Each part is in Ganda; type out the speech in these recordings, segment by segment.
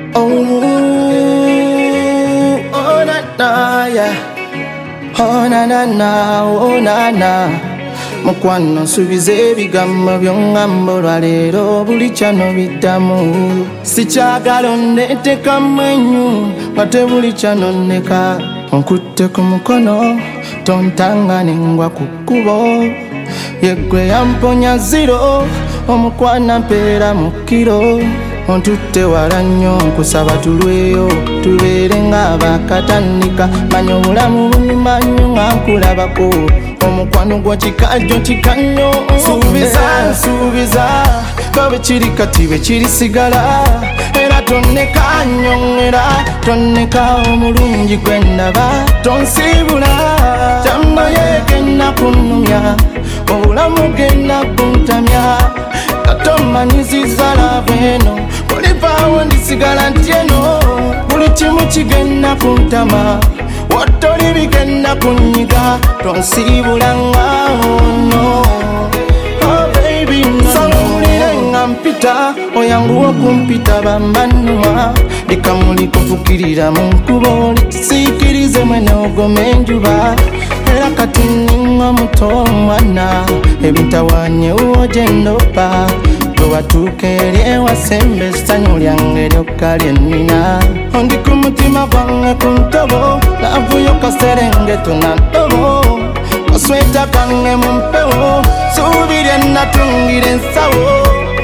Oh, oh na na, yeah. Oh na na na, oh na na. Mukwano nsuubiza ebigambo by'oŋŋamba olwaleero buli kyano biddamu. Sikyagala onneetekamu ennyu nga tebuli kyano nneka. Onkutte ku mukono tontanga nengwa ku kkubo. Yeggwe yamponya ziro omukwana mpeera mu kiro. Ontutte wala nnyo nkusaba tulweyo tubeere ng'abakatandika. Manya obulamu bunyuma nnyo nga nkulabako. Omukwano gwa kikajjo kikanyo. Nsuubiza nga bwe kiri kati bwe kirisigala. Era tonneka nnyongera tonneka omulungi gwe ndaba. Tonsiibula kyammaye genda kunnumya obulamu genda kuntamya. Katomanyiziza laavu eno olivaawo ndisigala ntyeno. Buli kimu kigenda kuntama watoli bigenda kunyiga. Tonsiibula nga ono oh baby no. Sawulire nga mpita oyanguwa okumpita bambanuma. Likamuli kufukirira mu nkubo lisiikirize mwene ogome enjuba. Era kati nninga muto omwana ebintawanye uwo gye ndopa. Bwe watuuka eri ewasemba essanyu lyange lyokka lye nnina. Ondi ku mutima gwange ku ntobo naavuyo kaserengeto na ntobo. Kasweta kange mu mpewo suubirye natungira ensawo.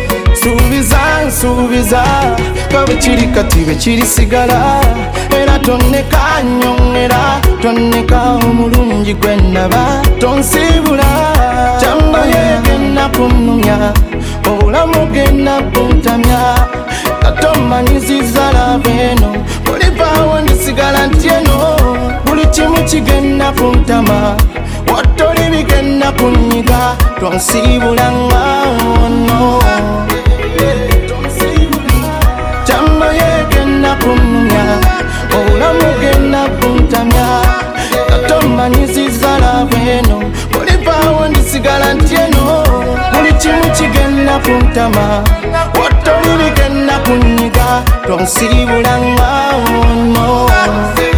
Nsuubiza nga bwe kiri kati bwe kirisigala. Era tonneka nnyongera tonneka omulungi gwe ndaba. Tonsiibula kyammaye genda kunnumya obulamu genda kuntamya. Katomanyiziza laavu eno olivaawo ndisigala ntyeno. Buli kimu kigenda kuntama watoli bigenda kunyiga. Tonsiibula nga ono kyammaye genda kunnumya obulamu genda kuntamya. Katomanyiziza laavu eno olivaawo ndisigala ntyeno. Buli kimu kigenda kuntama watoli bigenda kunyiga. Tonsiibula nga ono.